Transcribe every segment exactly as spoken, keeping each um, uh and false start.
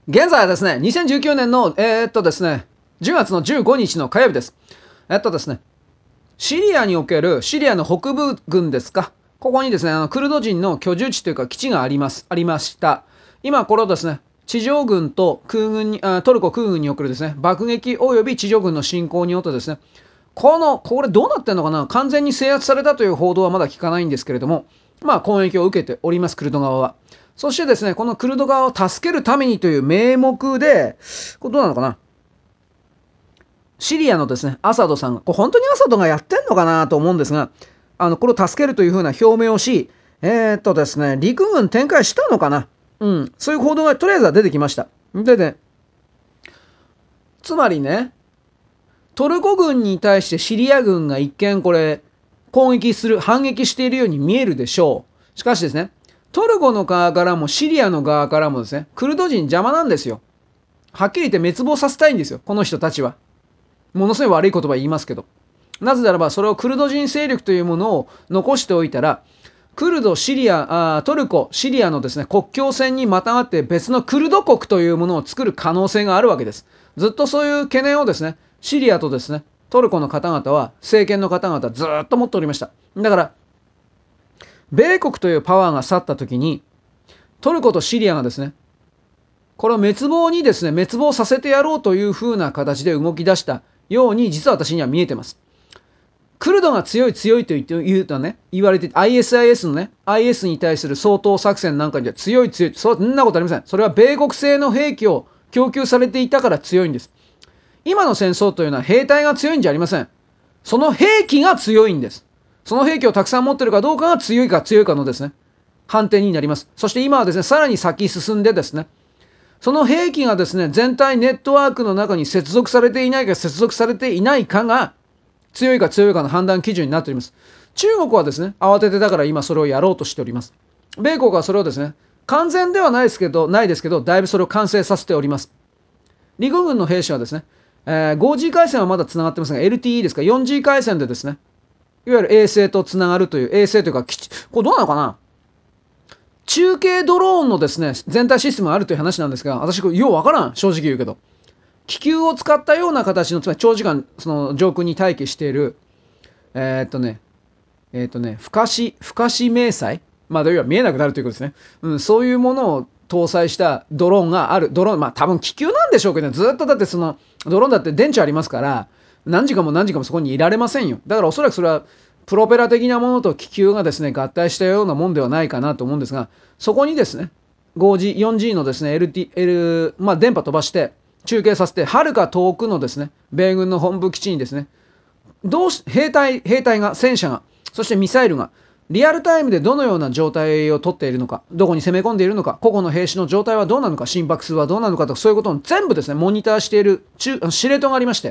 現在はですね、にせんじゅうきゅうねんの、えー、っとですね、じゅうがつのじゅうごにちの火曜日です。えっとですね、シリアにおけるシリアの北部軍ですか。ここにですね、あのクルド人の居住地というか基地があります、ありました。今これをですね、地上軍と空軍に、あトルコ空軍におけるですね、爆撃及び地上軍の侵攻によってですね、この、これどうなってんのかな、完全に制圧されたという報道はまだ聞かないんですけれども、まあ攻撃を受けております、クルド側は。そしてですね、このクルド側を助けるためにという名目で、これどうなのかな、シリアのですね、アサドさんが、これ本当にアサドがやってんのかなと思うんですが、あの、これを助けるというふうな表明をし、えー、っとですね、陸軍展開したのかな、うん、そういう報道がとりあえずは出てきました。でね、つまりね、トルコ軍に対してシリア軍が一見これ、攻撃する、反撃しているように見えるでしょう。しかしですね、トルコの側からもシリアの側からもですね、クルド人邪魔なんですよ。はっきり言って滅亡させたいんですよ、この人たちは。ものすごい悪い言葉言いますけど。なぜならば、それをクルド人勢力というものを残しておいたら、クルド、シリア、あトルコ、シリアのですね、国境線にまたがって別のクルド国というものを作る可能性があるわけです。ずっとそういう懸念をですね、シリアとですね、トルコの方々は、政権の方々はずっと持っておりました。だから、米国というパワーが去った時に、トルコとシリアがですね、これを滅亡にですね、滅亡させてやろうという風な形で動き出したように、実は私には見えてます。クルドが強い強いと言うとね、言われて、アイエスアイエス のね、アイエス に対する掃討作戦なんかには強い強い、そんなことありません。それは米国製の兵器を供給されていたから強いんです。今の戦争というのは兵隊が強いんじゃありません。その兵器が強いんです。その兵器をたくさん持っているかどうかが強いか強いかのですね、判定になります。そして今はですね、さらに先進んでですね、その兵器がですね、全体ネットワークの中に接続されていないか接続されていないかが強いか強いかの判断基準になっております。中国はですね、慌ててだから今それをやろうとしております。米国はそれをですね、完全ではないですけど、ないですけど、だいぶそれを完成させております。陸軍の兵士はですね、えー、フォージー 回線はまだつながってますが、エルティーイー ですか、よんジー 回線でですね、いわゆる衛星とつながるという、衛星というか基地、これどうなのかな、中継ドローンのですね、全体システムがあるという話なんですが、私これようわからん、正直言うけど。気球を使ったような形の、つまり長時間その上空に待機している、えー、っとね、えー、っとね、不可視、不可視明細、まあ、要は見えなくなるということですね。うん、そういうものを搭載したドローンがある。ドローン、まあ多分気球なんでしょうけどね、ずっとだってその、ドローンだって電池ありますから、何時間も何時間もそこにいられませんよ。だからおそらくそれは、プロペラ的なものと気球がですね、合体したようなもんではないかなと思うんですが、そこにですね、ごジー、よんジー のですね、エルティー、L、まあ電波飛ばして、中継させて、はるか遠くのですね、米軍の本部基地にですね、どうし、兵隊、兵隊が、戦車が、そしてミサイルが、リアルタイムでどのような状態をとっているのか、どこに攻め込んでいるのか、個々の兵士の状態はどうなのか、心拍数はどうなのかとか、そういうことを全部ですね、モニターしている中司令塔がありまして、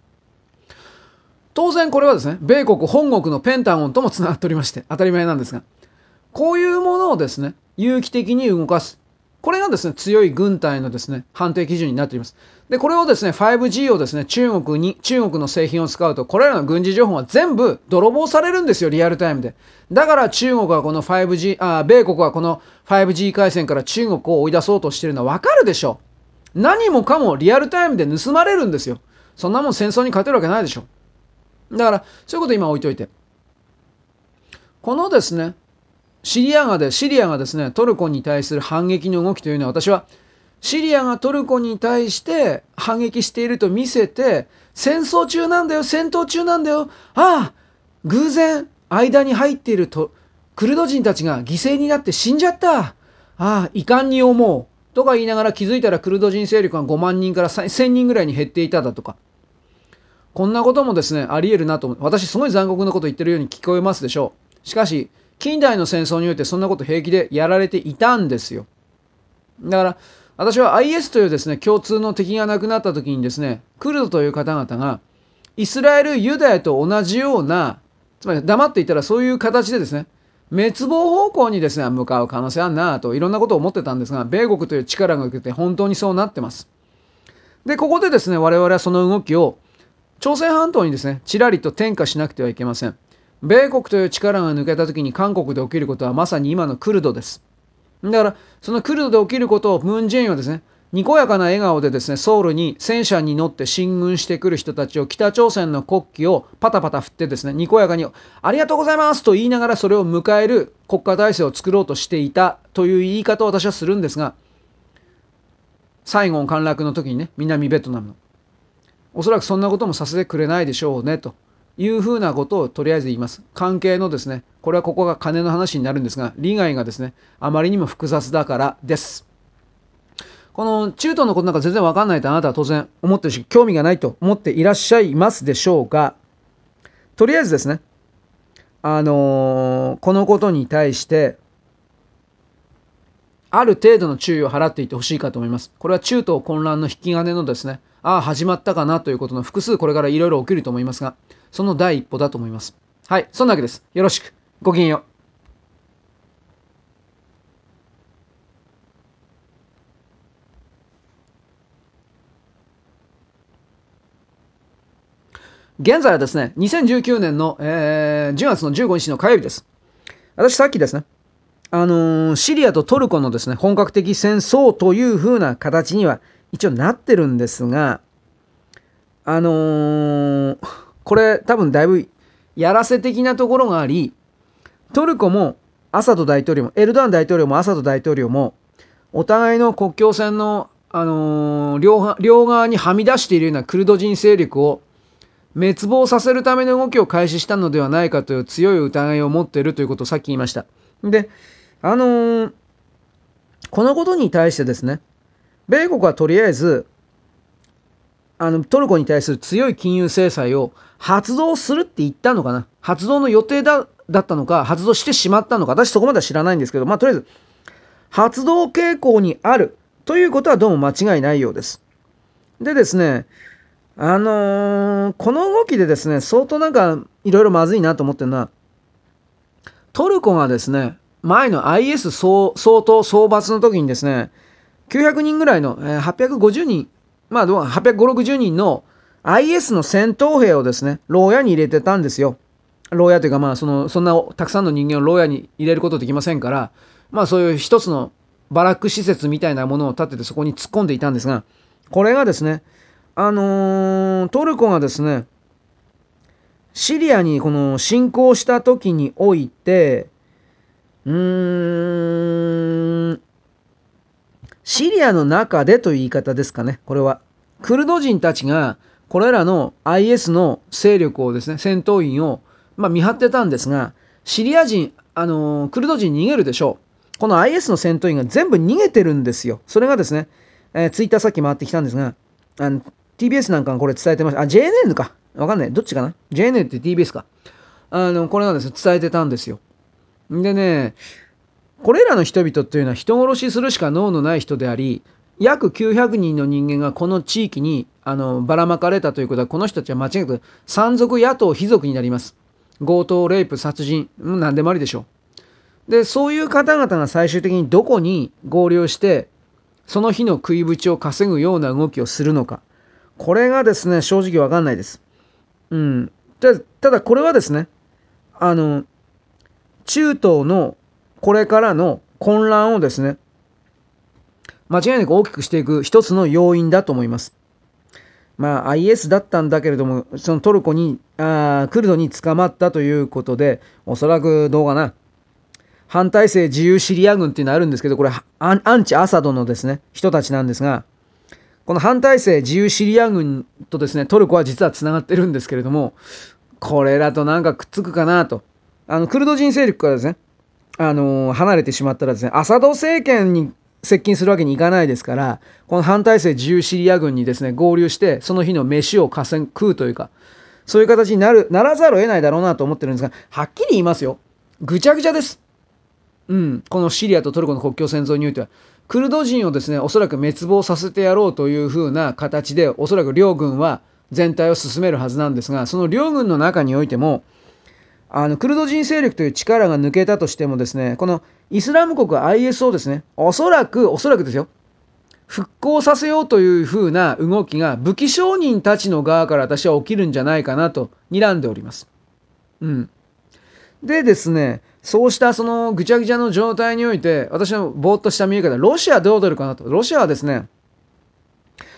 当然これはですね、米国本国のペンタゴンともつながっておりまして、当たり前なんですが、こういうものをですね、有機的に動かす。これがですね、強い軍隊のですね、判定基準になっています。で、これをですね、ファイブジー をですね、中国に、中国の製品を使うと、これらの軍事情報は全部泥棒されるんですよ、リアルタイムで。だから中国はこの ファイブジー、あ、米国はこの ファイブジー 回線から中国を追い出そうとしているのはわかるでしょう。何もかもリアルタイムで盗まれるんですよ。そんなもん戦争に勝てるわけないでしょ。だから、そういうこと今置いといて。このですね、シリアがで、シリアがですね、トルコに対する反撃の動きというのは、私は、シリアがトルコに対して反撃していると見せて、戦争中なんだよ、戦闘中なんだよ、ああ、偶然、間に入っていると、クルド人たちが犠牲になって死んじゃった。ああ、遺憾に思う。とか言いながら気づいたらクルド人勢力がごまんにんからせんにんぐらいに減っていただとか。こんなこともですね、あり得るなと思う。私すごい残酷なこと言ってるように聞こえますでしょう。しかし、近代の戦争においてそんなこと平気でやられていたんですよ。だから、私は アイエス というですね、共通の敵がなくなった時にですね、クルドという方々が、イスラエル、ユダヤと同じような、つまり黙っていたらそういう形でですね、滅亡方向にですね、向かう可能性あるなといろんなことを思ってたんですが、米国という力が受けて本当にそうなってます。で、ここでですね、我々はその動きを朝鮮半島にですね、ちらりと転嫁しなくてはいけません。米国という力が抜けた時に韓国で起きることはまさに今のクルドです。だから、そのクルドで起きることをムン・ジェインはですね、 にこやかな笑顔でですね、ソウルに戦車に乗って進軍してくる人たちを、北朝鮮の国旗をパタパタ振ってですね、にこやかにありがとうございますと言いながらそれを迎える国家体制を作ろうとしていたという言い方を私はするんですが、サイゴン陥落の時にね、南ベトナムの。おそらくそんなこともさせてくれないでしょうね、というふうなことをとりあえず言います。関係のですね、これはここが金の話になるんですが、利害がですね、あまりにも複雑だからです。この中東のことなんか全然わかんないとあなたは当然思ってるし、興味がないと思っていらっしゃいますでしょうが、とりあえずですね、あのーこのことに対して、ある程度の注意を払っていてほしいかと思います。これは中東混乱の引き金のですね、ああ、始まったかなということの複数これからいろいろ起きると思いますが、その第一歩だと思います。はい、そんなわけです。よろしく。ごきげんよう。現在はですね、にせんじゅうきゅうねんの、えーじゅうがつのじゅうごにちの火曜日です。私さっきですね、あのーシリアとトルコのですね、本格的戦争というふうな形には一応なってるんですが、あのーこれ多分だいぶやらせ的なところがあり、トルコもアサド大統領もエルドアン大統領もアサド大統領もお互いの国境線の、あのー両両側にはみ出しているようなクルド人勢力を滅亡させるための動きを開始したのではないかという強い疑いを持っているということをさっき言いました。で、あのーこのことに対してですね、米国はとりあえずあのトルコに対する強い金融制裁を発動するって言ったのかな、発動の予定だだったのか、発動してしまったのか、私そこまでは知らないんですけど、まあとりあえず発動傾向にあるということはどうも間違いないようです。でですね、あのーこの動きでですね、相当なんかいろいろまずいなと思ってるのは、トルコがですね、前の アイエス 総総統総罰の時にですね、きゅうひゃくにんぐらいの、えーはっぴゃくごじゅうにん、まあどうはっぴゃくごじゅう、ろくじゅうにんの アイエス の戦闘兵をですね、牢屋に入れてたんですよ。牢屋というか、まあその、そんなたくさんの人間を牢屋に入れることできませんから、まあそういう一つのバラック施設みたいなものを建ててそこに突っ込んでいたんですが、これがですね、あのートルコがですね、シリアにこの侵攻した時において、うーん、シリアの中でという言い方ですかね、これは。クルド人たちが、これらの アイエス の勢力をですね、戦闘員を、まあ、見張ってたんですが、シリア人、あのークルド人逃げるでしょう。この アイエス の戦闘員が全部逃げてるんですよ。それがですね、えー、ツイッターさっき回ってきたんですが、あの ティービーエス なんかがこれ伝えてました。あ、ジェーエヌエヌ か。わかんない。どっちかな？ ジェーエヌエヌ って ティービーエス か。あの、これがですね、伝えてたんですよ。でね、これらの人々というのは人殺しするしか能のない人であり、約きゅうひゃくにんの人間がこの地域にあのばらまかれたということは、この人たちは間違いなく山賊野党非族になります。強盗、レイプ、殺人、うん、何でもありでしょう。で、そういう方々が最終的にどこに合流して、その日の食いぶちを稼ぐような動きをするのか。これがですね、正直わかんないです。うん。たただこれはですね、あの、中東のこれからの混乱をですね、間違いなく大きくしていく一つの要因だと思います。まあ アイエス だったんだけれども、そのトルコに、あクルドに捕まったということで、おそらくどうかな、反体制自由シリア軍っていうのがあるんですけど、これアンアンチアサドのですね、人たちなんですが、この反体制自由シリア軍とですね、トルコは実はつながってるんですけれども、これらとなんかくっつくかなと。あのクルド人勢力からですね、あのー離れてしまったらですね、アサド政権に接近するわけにいかないですから、この反体制自由シリア軍にですね、合流して、その日の飯を稼ぐ食うというか、そういう形になる、ならざるを得ないだろうなと思ってるんですが、はっきり言いますよ。ぐちゃぐちゃです。うん、このシリアとトルコの国境戦争においては、クルド人をですね、おそらく滅亡させてやろうというふうな形で、おそらく両軍は全体を進めるはずなんですが、その両軍の中においても、あのクルド人勢力という力が抜けたとしてもですね、このイスラム国 アイエス をですね、おそらく、おそらくですよ、復興させようというふうな動きが武器商人たちの側から私は起きるんじゃないかなと睨んでおります。うん。でですね、そうしたそのぐちゃぐちゃの状態において、私のぼーっとした見え方、ロシアどう出るかなと。ロシアはですね、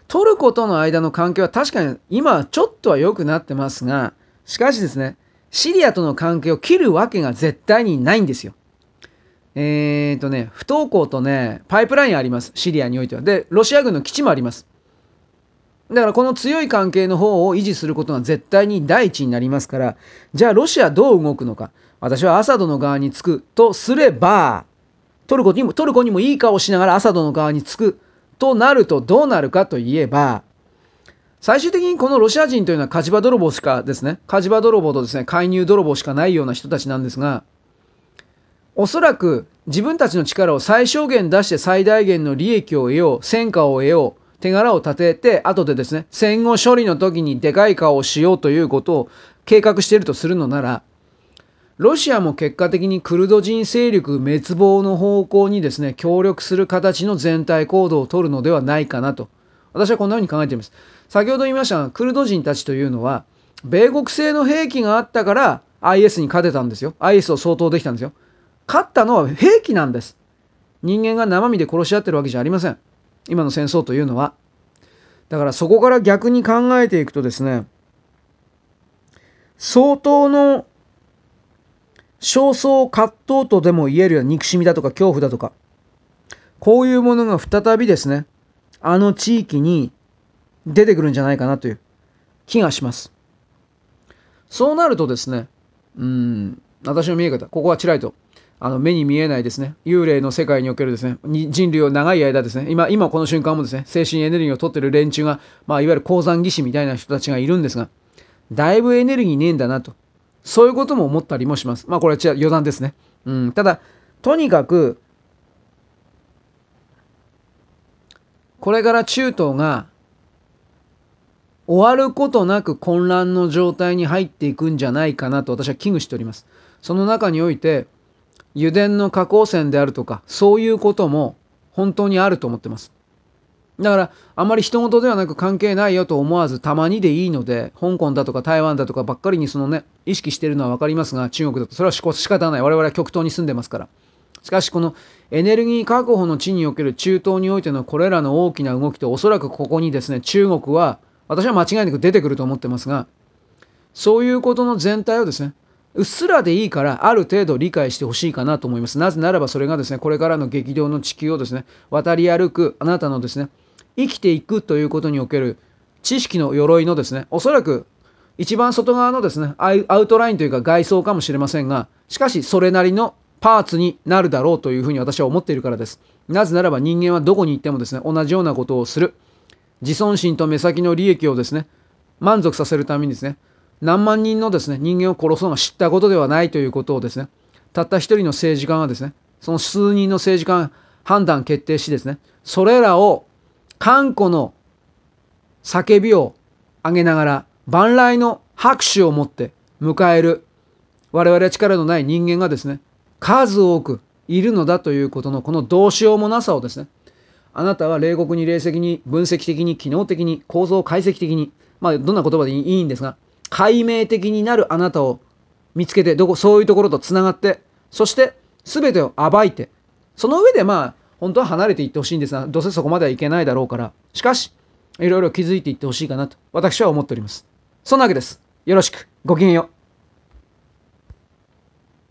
トルコとの間の関係は確かに今はちょっとは良くなってますが、しかしですね、シリアとの関係を切るわけが絶対にないんですよ。えーとね、不登校とね、パイプラインあります。シリアにおいては。で、ロシア軍の基地もあります。だからこの強い関係の方を維持することが絶対に第一になりますから、じゃあロシアどう動くのか。私はアサドの側につくとすれば、トルコにも、トルコにもいい顔しながらアサドの側につくとなるとどうなるかといえば、最終的にこのロシア人というのは火事場泥棒しかですね、火事場泥棒とですね、介入泥棒しかないような人たちなんですが、おそらく自分たちの力を最小限出して最大限の利益を得よう、戦果を得よう、手柄を立てて、後でですね、戦後処理の時にでかい顔をしようということを計画しているとするのなら、ロシアも結果的にクルド人勢力滅亡の方向にですね、協力する形の全体行動を取るのではないかなと。私はこんなふうに考えています。先ほど言いましたが、クルド人たちというのは、米国製の兵器があったから アイエス に勝てたんですよ。アイエス を相当できたんですよ。勝ったのは兵器なんです。人間が生身で殺し合ってるわけじゃありません。今の戦争というのは。だからそこから逆に考えていくとですね、相当の焦燥葛藤とでも言えるような憎しみだとか恐怖だとか、こういうものが再びですね、あの地域に出てくるんじゃないかなという気がします。そうなるとですね、うん、私の見え方、ここはちらりとあの目に見えないですね、幽霊の世界におけるですね、人類を長い間ですね、今、今この瞬間もですね、精神エネルギーを取っている連中が、まあ、いわゆる鉱山技師みたいな人たちがいるんですが、だいぶエネルギーねえんだなと。そういうことも思ったりもします。まあこれは余談ですね。うん、ただ、とにかく、これから中東が終わることなく混乱の状態に入っていくんじゃないかなと私は危惧しております。その中において、油田の下降線であるとか、そういうことも本当にあると思ってます。だから、あまり人事ではなく関係ないよと思わず、たまにでいいので、香港だとか台湾だとかばっかりにそのね、意識しているのはわかりますが、中国だとそれは仕方ない。我々は極東に住んでますから。しかし、このエネルギー確保の地における中東においてのこれらの大きな動きと、おそらくここにですね、中国は、私は間違いなく出てくると思ってますが、そういうことの全体をですね、うっすらでいいからある程度理解してほしいかなと思います。なぜならばそれがですね、これからの激動の地球をですね、渡り歩くあなたのですね、生きていくということにおける知識の鎧のですね、おそらく一番外側のですね、アウトラインというか外装かもしれませんが、しかしそれなりのパーツになるだろうというふうに私は思っているからです。なぜならば人間はどこに行ってもですね、同じようなことをする。自尊心と目先の利益をですね、満足させるためにですね、何万人のですね、人間を殺すのが知ったことではないということをですね、たった一人の政治家がですね、その数人の政治家が判断決定しですね、それらを完固の叫びを上げながら万来の拍手を持って迎える我々は力のない人間がですね、数多くいるのだということのこのどうしようもなさをですね、あなたは冷酷に冷静に分析的に機能的に構造解析的に、まあどんな言葉でいいんですが、解明的になるあなたを見つけて、どこそういうところとつながって、そして全てを暴いて、その上でまあ本当は離れていってほしいんですが、どうせそこまではいけないだろうから、しかしいろいろ気づいていってほしいかなと私は思っております。そんなわけです。よろしく。ごきげんよう。